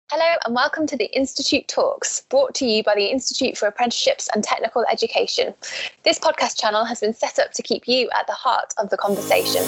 Hello and welcome to the Institute Talks, brought to you by the Institute for Apprenticeships and Technical Education. This podcast channel has been set up to keep you at the heart of the conversation.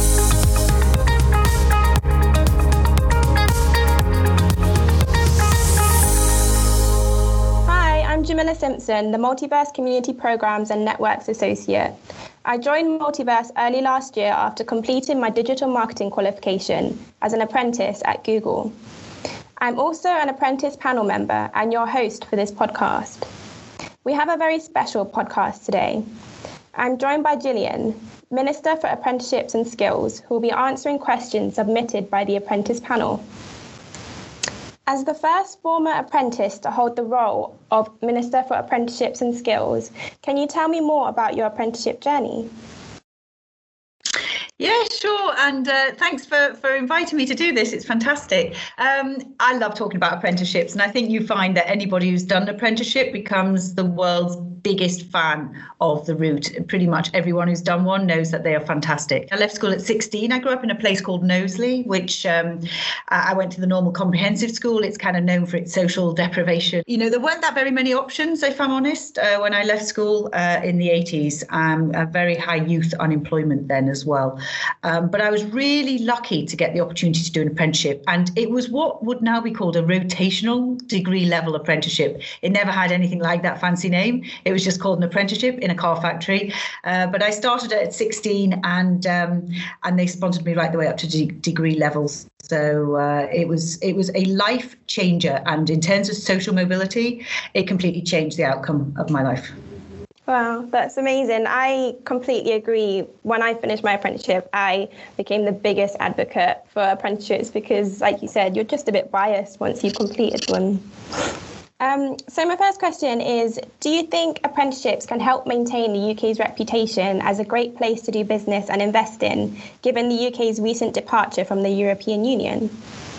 Hi, I'm Jamila Simpson, the Multiverse Community Programs and Networks Associate. I joined Multiverse early last year after completing my digital marketing qualification as an apprentice at Google. I'm also an apprentice panel member and your host for this podcast. We have a very special podcast today. I'm joined by Gillian, Minister for Apprenticeships and Skills, who will be answering questions submitted by the apprentice panel. As the first former apprentice to hold the role of Minister for Apprenticeships and Skills, can you tell me more about your apprenticeship journey? Yeah, sure. And thanks for inviting me to do this. It's fantastic. I love talking about apprenticeships. And I think you find that anybody who's done an apprenticeship becomes the world's biggest fan of the route. Pretty much everyone who's done one knows that they are fantastic. I left school at 16. I grew up in a place called Knowsley, which I went to the normal comprehensive school. It's kind of known for its social deprivation. You know, there weren't that very many options, if I'm honest, when I left school in the 80s. A very high youth unemployment then as well. But I was really lucky to get the opportunity to do an apprenticeship. And it was what would now be called a rotational degree level apprenticeship. It never had anything like that fancy name. It was just called an apprenticeship in a car factory. But I started at 16 and they sponsored me right the way up to degree levels. So it was a life changer. And in terms of social mobility, it completely changed the outcome of my life. Wow, that's amazing. I completely agree. When I finished my apprenticeship, I became the biggest advocate for apprenticeships because, like you said, you're just a bit biased once you've completed one. So my first question is, do you think apprenticeships can help maintain the UK's reputation as a great place to do business and invest in, given the UK's recent departure from the European Union?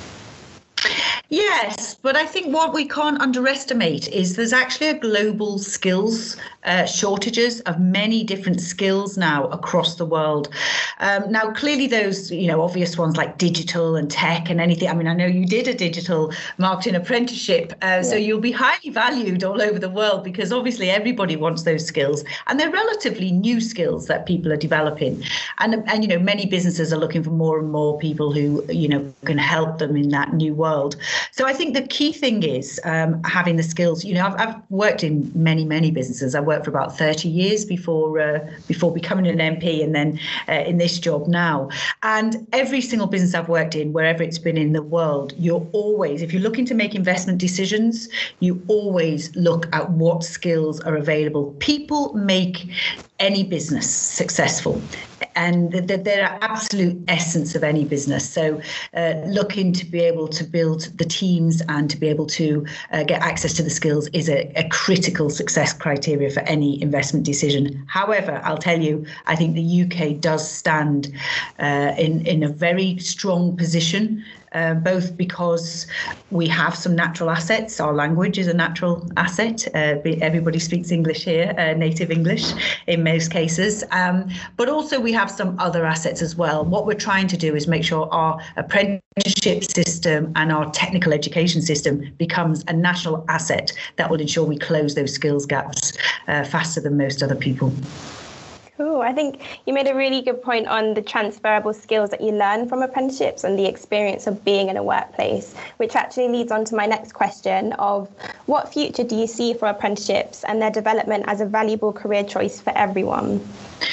Yes, but I think what we can't underestimate is there's actually a global skills shortages of many different skills now across the world. Now, clearly those, obvious ones like digital and tech and anything. I mean, I know you did a digital marketing apprenticeship, so you'll be highly valued all over the world because obviously everybody wants those skills and they're relatively new skills that people are developing. And many businesses are looking for more and more people who, can help them in that new world. So I think the key thing is having the skills. I've worked in many businesses. I worked for about 30 years before becoming an MP and then in this job now. And every single business I've worked in, wherever it's been in the world, you're always, if you're looking to make investment decisions, you always look at what skills are available. People make any business successful. And they're an absolute essence of any business. So looking to be able to build the teams and to be able to get access to the skills is a critical success criteria for any investment decision. However, I'll tell you, I think the UK does stand in a very strong position. Both because we have some natural assets. Our language is a natural asset. Everybody speaks English here, native English in most cases. But also we have some other assets as well. What we're trying to do is make sure our apprenticeship system and our technical education system becomes a national asset that will ensure we close those skills gaps faster than most other people. Cool. I think you made a really good point on the transferable skills that you learn from apprenticeships and the experience of being in a workplace, which actually leads on to my next question of what future do you see for apprenticeships and their development as a valuable career choice for everyone?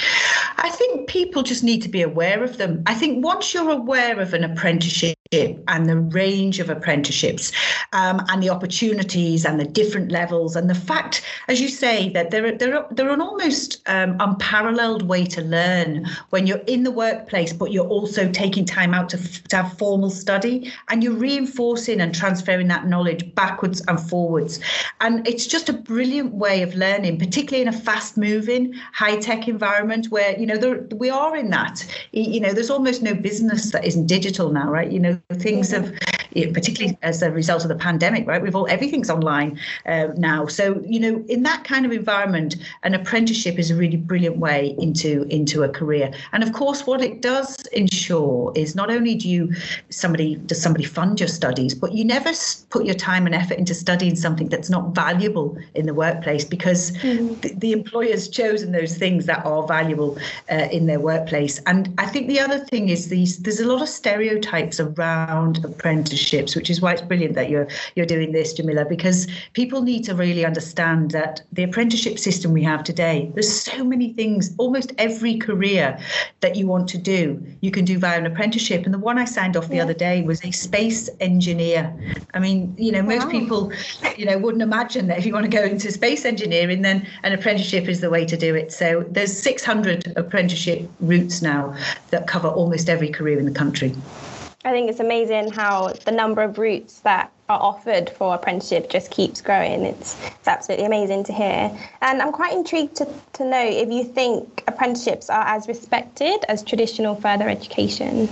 I think people just need to be aware of them. I think once you're aware of an apprenticeship and the range of apprenticeships and the opportunities and the different levels and the fact, as you say, that they're an almost unparalleled way to learn when you're in the workplace, but you're also taking time out to have formal study and you're reinforcing and transferring that knowledge backwards and forwards. And it's just a brilliant way of learning, particularly in a fast-moving, high-tech environment where, we are in that. There's almost no business that isn't digital now, right? Things have particularly as a result of the pandemic, right? Everything's online now. So, in that kind of environment, an apprenticeship is a really brilliant way into a career. And of course, what it does ensure is not only does somebody fund your studies, but you never put your time and effort into studying something that's not valuable in the workplace, because the employer's chosen those things that are valuable in their workplace. And I think the other thing is there's a lot of stereotypes around apprenticeships, which is why it's brilliant that you're doing this, Jamila, because people need to really understand that the apprenticeship system we have today, there's so many things, almost every career that you want to do, you can do via an apprenticeship. And the one I signed off the other day was a space engineer. I mean, most people, wouldn't imagine that if you want to go into space engineering, then an apprenticeship is the way to do it. So there's 600 apprenticeship routes now that cover almost every career in the country. I think it's amazing how the number of routes that are offered for apprenticeship just keeps growing. It's absolutely amazing to hear. And I'm quite intrigued to know if you think apprenticeships are as respected as traditional further education.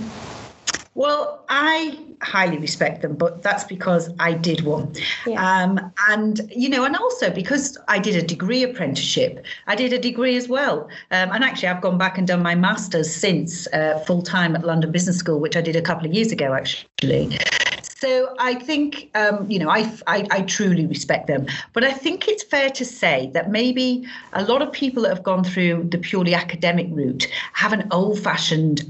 Well, I highly respect them, but that's because I did one. Yeah. And also because I did a degree apprenticeship, I did a degree as well. And actually, I've gone back and done my master's since full time at London Business School, which I did a couple of years ago, actually. So I think, I truly respect them. But I think it's fair to say that maybe a lot of people that have gone through the purely academic route have an old-fashioned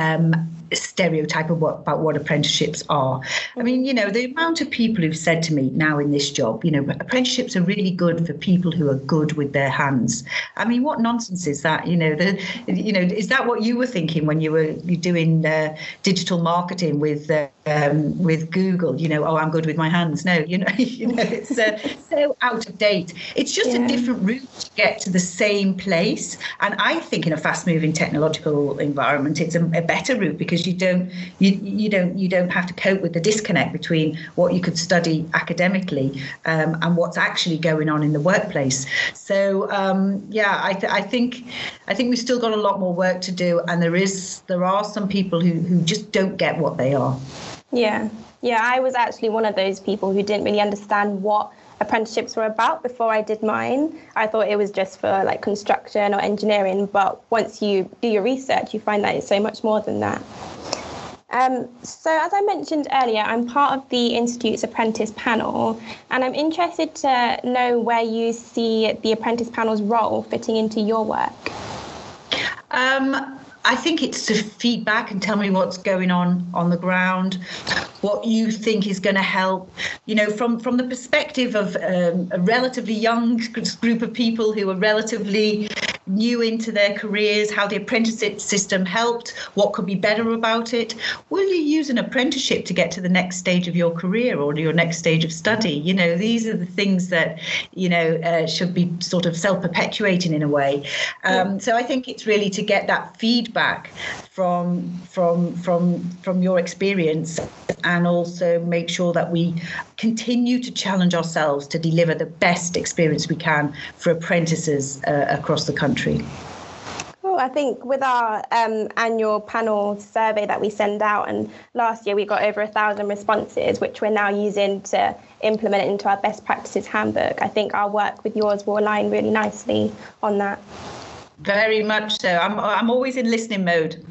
stereotype about what apprenticeships are. I mean, the amount of people who've said to me now in this job, apprenticeships are really good for people who are good with their hands. I mean, what nonsense is that? Is that what you were thinking when you were doing digital marketing with Google? I'm good with my hands. No, it's so out of date. It's just a different route to get to the same place. And I think in a fast-moving technological environment, it's a better route, because you don't have to cope with the disconnect between what you could study academically and what's actually going on in the workplace. So I think we've still got a lot more work to do, and there are some people who just don't get what they are. Yeah, I was actually one of those people who didn't really understand what apprenticeships were about before I did mine. I thought it was just for like construction or engineering, but once you do your research, you find that it's so much more than that. So as I mentioned earlier, I'm part of the Institute's Apprentice Panel, and I'm interested to know where you see the Apprentice Panel's role fitting into your work. I think it's to feed back and tell me what's going on the ground, what you think is going to help, from the perspective of a relatively young group of people who are relatively new into their careers, how the apprenticeship system helped, what could be better about it. Will you use an apprenticeship to get to the next stage of your career or your next stage of study? These are the things that, should be sort of self-perpetuating in a way. So I think it's really to get that feedback from your experience, and also make sure that we continue to challenge ourselves to deliver the best experience we can for apprentices across the country. Cool. I think with our annual panel survey that we send out, and last year we got over 1,000 responses, which we're now using to implement it into our best practices handbook. I think our work with yours will align really nicely on that. Very much so. I'm always in listening mode.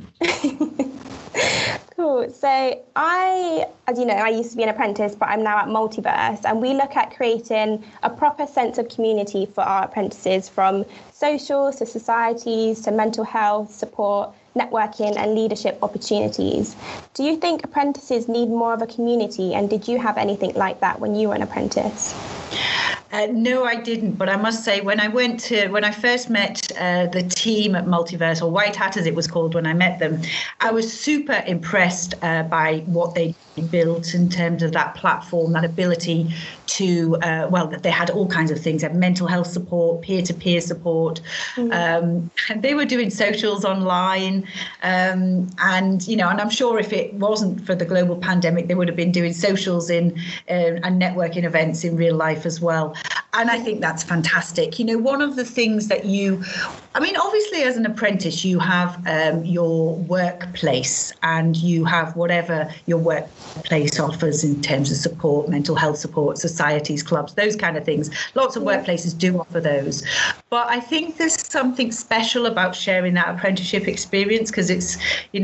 Cool. So as you know, I used to be an apprentice, but I'm now at Multiverse, and we look at creating a proper sense of community for our apprentices, from socials to societies to mental health support, networking and leadership opportunities. Do you think apprentices need more of a community, and did you have anything like that when you were an apprentice? No, I didn't. But I must say, when I first met the team at Multiverse, or White Hat as it was called when I met them, I was super impressed by what they built in terms of that platform, that ability to, they had all kinds of things. They had mental health support, peer-to-peer support. And they were doing socials online. And I'm sure if it wasn't for the global pandemic, they would have been doing socials and networking events in real life as well. And I think that's fantastic. You know, one of the things that obviously as an apprentice, you have your workplace and you have whatever your workplace offers in terms of support, mental health support, societies, clubs, those kind of things. Lots of workplaces do offer those. But I think there's something special about sharing that apprenticeship experience because it's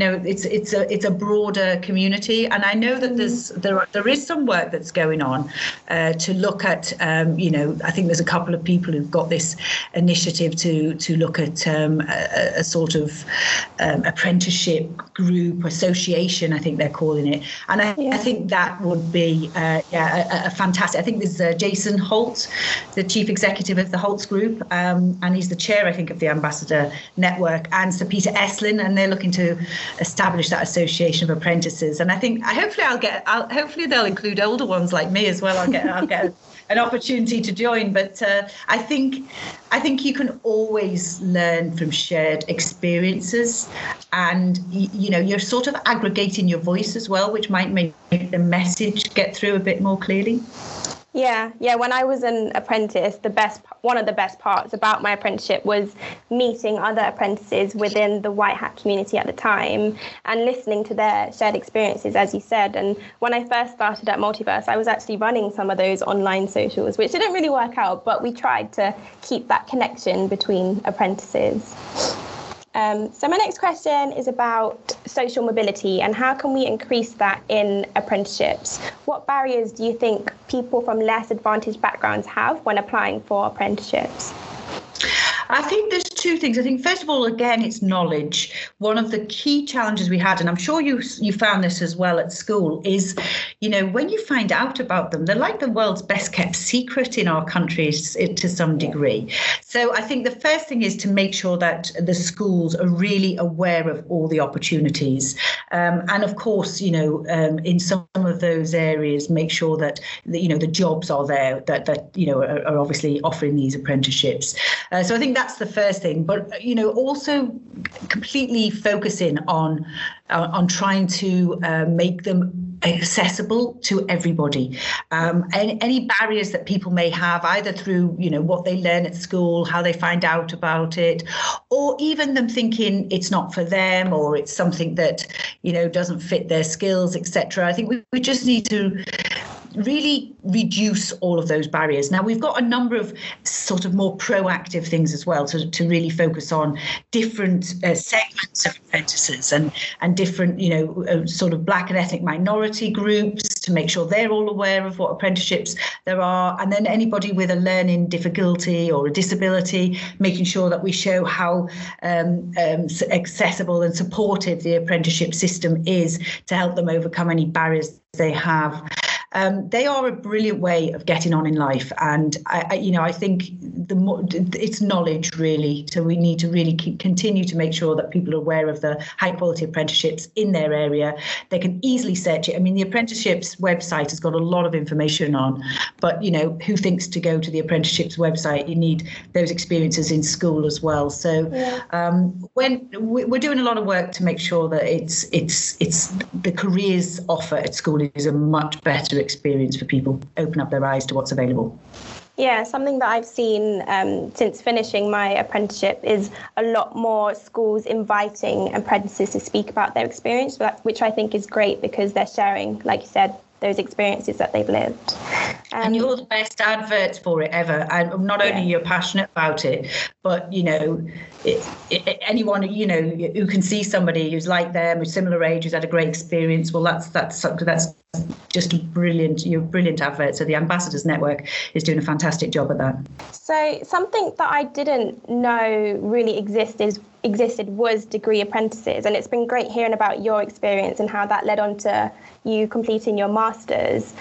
a broader community. And I know that there is some work that's going on to look at, I think there's a couple of people who've got this initiative to look at a sort of apprenticeship group association, I think they're calling it. And I think that would be a fantastic. I think there's Jason Holt, the chief executive of the Holtz Group, and he's the chair, I think, of the Ambassador Network, and Sir Peter Estlin, and they're looking to establish that association of apprentices. And I think hopefully they'll include older ones like me as well. I'll get an opportunity to join. But I think you can always learn from shared experiences, and you're sort of aggregating your voice as well, which might make the message get through a bit more clearly. Yeah. When I was an apprentice, one of the best parts about my apprenticeship was meeting other apprentices within the white hat community at the time and listening to their shared experiences, as you said. And when I first started at Multiverse, I was actually running some of those online socials, which didn't really work out, but we tried to keep that connection between apprentices. So my next question is about social mobility and how can we increase that in apprenticeships? What barriers do you think people from less advantaged backgrounds have when applying for apprenticeships? I think there's two things. I think, first of all, again, it's knowledge. One of the key challenges we had, and I'm sure you found this as well at school, is, when you find out about them, they're like the world's best kept secret in our countries to some degree. So I think the first thing is to make sure that the schools are really aware of all the opportunities. And of course, in some of those areas, make sure that, the jobs are there that are obviously offering these apprenticeships. So I think that's the first thing, but also completely focusing on trying to make them accessible to everybody. Any barriers that people may have, either through what they learn at school, how they find out about it, or even them thinking it's not for them or it's something that doesn't fit their skills, etc. I think we just need to really reduce all of those barriers. Now, we've got a number of sort of more proactive things as well to really focus on different segments of apprentices and different, sort of Black and ethnic minority groups to make sure they're all aware of what apprenticeships there are. And then anybody with a learning difficulty or a disability, making sure that we show how accessible and supportive the apprenticeship system is to help them overcome any barriers they have. They are a brilliant way of getting on in life, and I think it's knowledge really. So we need to really continue to make sure that people are aware of the high quality apprenticeships in their area. They can easily search it. I mean, the apprenticeships website has got a lot of information on, but who thinks to go to the apprenticeships website? You need those experiences in school as well. So when we're doing a lot of work to make sure that it's the careers offer at school is a much better experience for people, open up their eyes to what's available. Yeah, something that I've seen since finishing my apprenticeship is a lot more schools inviting apprentices to speak about their experience, which I think is great because they're sharing, like you said, those experiences that they've lived. And you're the best advert for it ever. And not only you're passionate about it, but, anyone, who can see somebody who's like them, who's similar age, who's had a great experience, well, that's just you're a brilliant advert. So the Ambassadors Network is doing a fantastic job at that. So something that I didn't know really existed was degree apprentices, and it's been great hearing about your experience and how that led on to you completing your master's.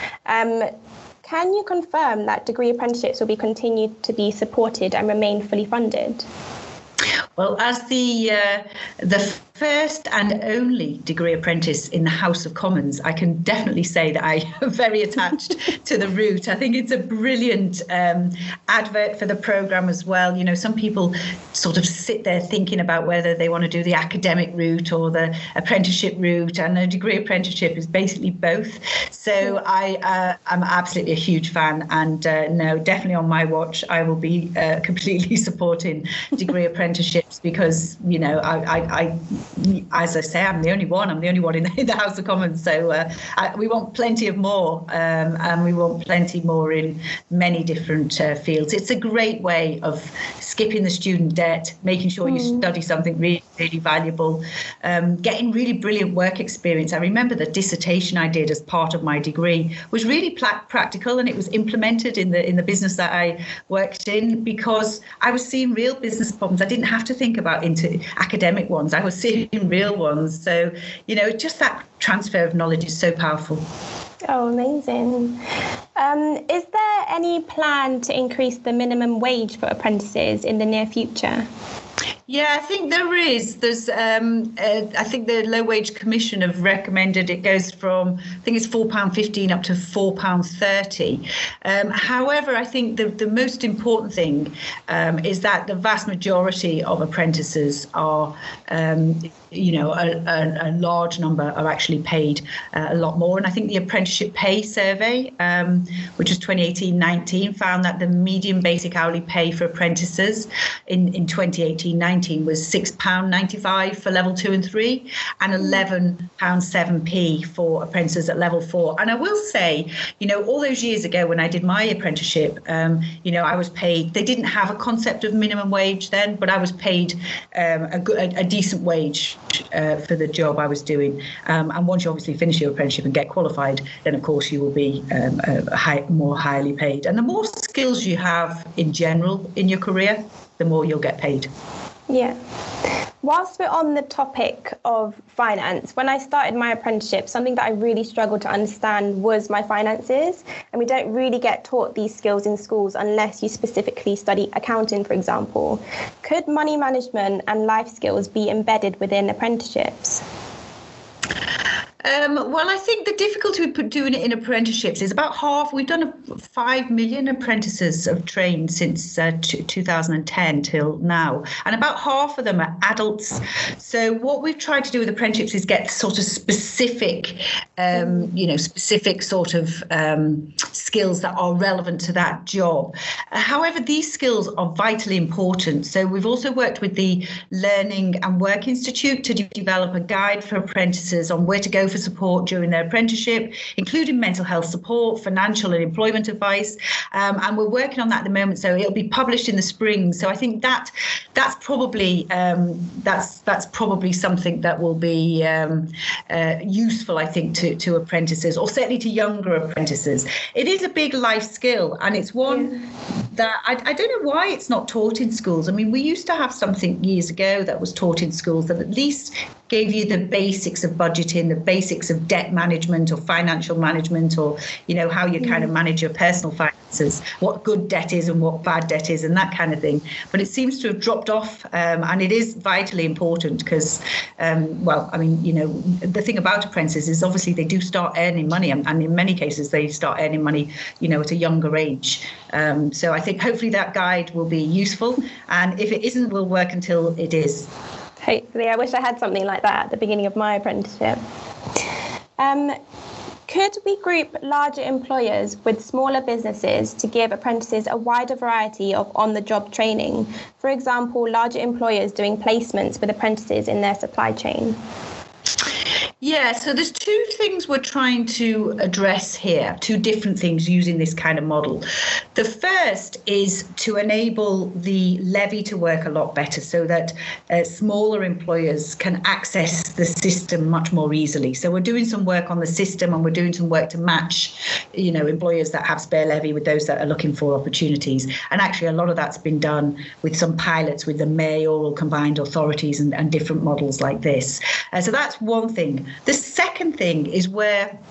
Can you confirm that degree apprenticeships will be continued to be supported and remain fully funded? Well, as the first and only degree apprentice in the House of Commons, I can definitely say that I am very attached to the route. I think it's a brilliant advert for the programme as well. You know, some people sort of sit there thinking about whether they want to do the academic route or the apprenticeship route, and a degree apprenticeship is basically both. So I'm absolutely a huge fan, and no, definitely on my watch, I will be completely supporting degree apprenticeships, because, you know, I as I say, I'm the only one in the House of Commons. So we want plenty of more, and we want plenty more in many different fields. It's a great way of skipping the student debt, making sure you study something really, really valuable, getting really brilliant work experience. I remember the dissertation I did as part of my degree was really practical, and it was implemented in the business that I worked in, because I was seeing real business problems. I didn't have to think about into academic ones. I was seeing real ones. So, you know, just that transfer of knowledge is so powerful. Oh, amazing. Is there any plan to increase the minimum wage for apprentices in the near future? Yeah, I think there is. There's, I think the Low Wage Commission have recommended it goes from, I think it's £4.15 up to £4.30. However, I think the most important thing is that the vast majority of apprentices are, you know, a large number are actually paid a lot more. And I think the Apprenticeship Pay Survey, which was 2018-19, found that the median basic hourly pay for apprentices in 2018-19 was £6.95 for level 2 and 3, and £11.07 for apprentices at level 4. And I will say, you know, all those years ago when I did my apprenticeship, you know, I was paid, they didn't have a concept of minimum wage then, but I was paid a decent wage for the job I was doing. And once you obviously finish your apprenticeship and get qualified, then of course you will be more highly paid. And the more skills you have in general in your career, the more you'll get paid. Yeah. Whilst we're on the topic of finance, when I started my apprenticeship, something that I really struggled to understand was my finances. And we don't really get taught these skills in schools unless you specifically study accounting, for example. Could money management and life skills be embedded within apprenticeships? Well, I think the difficulty with doing it in apprenticeships is about half. We've done 5 million apprentices have trained since 2010 till now, and about half of them are adults. So what we've tried to do with apprenticeships is get sort of specific, specific sort of skills that are relevant to that job. However, these skills are vitally important. So we've also worked with the Learning and Work Institute to develop a guide for apprentices on where to go for support during their apprenticeship, including mental health support, financial and employment advice, and we're working on that at the moment. So it'll be published in the spring. So I think that's probably something that will be useful, I think, to apprentices, or certainly to younger apprentices. It is a big life skill, and it's one that I don't know why it's not taught in schools. I mean, we used to have something years ago that was taught in schools that at least gave you the basics of budgeting, the basics of debt management or financial management, or, you know, how you kind of manage your personal finances, what good debt is and what bad debt is and that kind of thing. But it seems to have dropped off, and it is vitally important because, the thing about apprentices is obviously they do start earning money, and in many cases they start earning money, you know, at a younger age. So I think hopefully that guide will be useful, and if it isn't, we'll work until it is. Hopefully. I wish I had something like that at the beginning of my apprenticeship. Could we group larger employers with smaller businesses to give apprentices a wider variety of on-the-job training? For example, larger employers doing placements with apprentices in their supply chain. Yeah, so there's two things we're trying to address here, two different things using this kind of model. The first is to enable the levy to work a lot better so that smaller employers can access the system much more easily. So we're doing some work on the system, and we're doing some work to match, you know, employers that have spare levy with those that are looking for opportunities. And actually a lot of that's been done with some pilots with the mayoral combined authorities and different models like this. So that's one thing. The second thing is where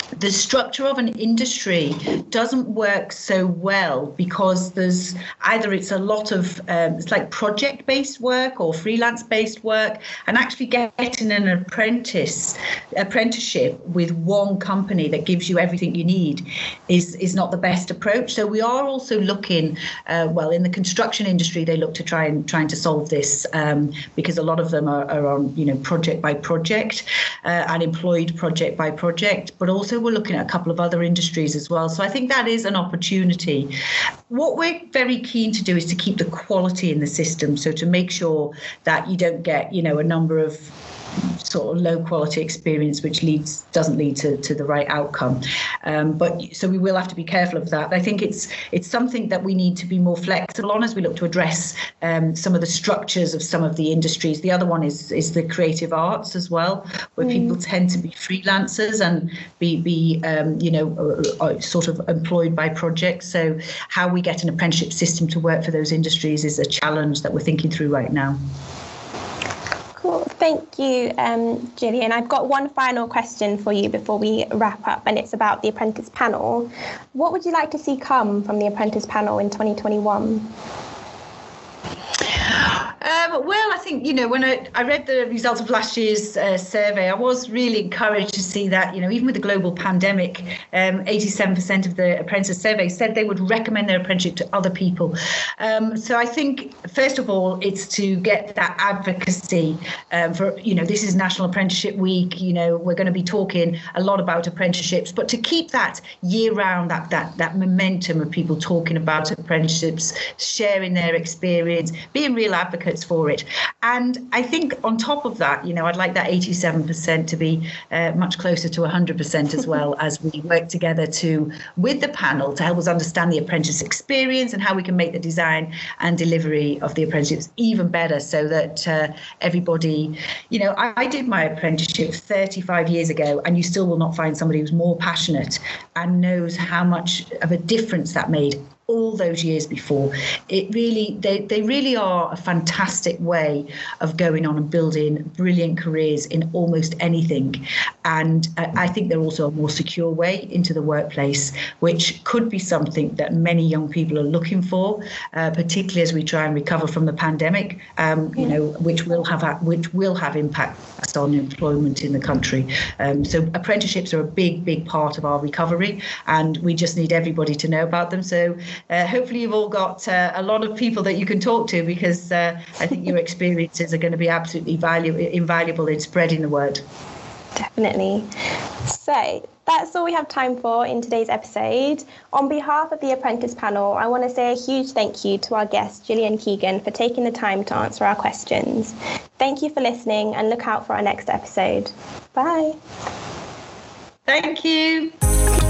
the structure of an industry doesn't work so well because there's either it's a lot of it's like project-based work or freelance-based work, and actually getting an apprenticeship with one company that gives you everything you need is not the best approach. So we are also looking, in the construction industry, they look to trying to solve this because a lot of them are on project by project and employed project by project, but also we're looking at a couple of other industries as well. So I think that is an opportunity. What we're very keen to do is to keep the quality in the system. So to make sure that you don't get, a number of sort of low quality experience which doesn't lead to the right outcome. But so we will have to be careful of that. I think it's something that we need to be more flexible on as we look to address some of the structures of some of the industries. The other one is the creative arts as well, where people tend to be freelancers and be sort of employed by projects. So how we get an apprenticeship system to work for those industries is a challenge that we're thinking through right now. Cool. Thank you, Gillian. I've got one final question for you before we wrap up, and it's about the Apprentice Panel. What would you like to see come from the Apprentice Panel in 2021? Well, I think, when I read the results of last year's survey, I was really encouraged to see that, even with the global pandemic, 87% of the apprentice survey said they would recommend their apprenticeship to other people. So I think, first of all, it's to get that advocacy for, this is National Apprenticeship Week. We're going to be talking a lot about apprenticeships, but to keep that year round, that momentum of people talking about apprenticeships, sharing their experience, being real advocates for it. And I think on top of that, I'd like that 87% to be much closer to 100% as well, as we work together with the panel to help us understand the apprentice experience and how we can make the design and delivery of the apprenticeships even better, so that everybody, I did my apprenticeship 35 years ago, and you still will not find somebody who's more passionate and knows how much of a difference that made all those years before. It really, they really are a fantastic way of going on and building brilliant careers in almost anything. And I think they're also a more secure way into the workplace, which could be something that many young people are looking for, particularly as we try and recover from the pandemic, which will have impacts on employment in the country. So apprenticeships are a big part of our recovery, and we just need everybody to know about them. So hopefully you've all got a lot of people that you can talk to, because I think your experiences are going to be absolutely invaluable in spreading the word. Definitely. So that's all we have time for in today's episode. On behalf of the Apprentice Panel, I want to say a huge thank you to our guest, Gillian Keegan, for taking the time to answer our questions. Thank you for listening, and look out for our next episode. Bye. Thank you.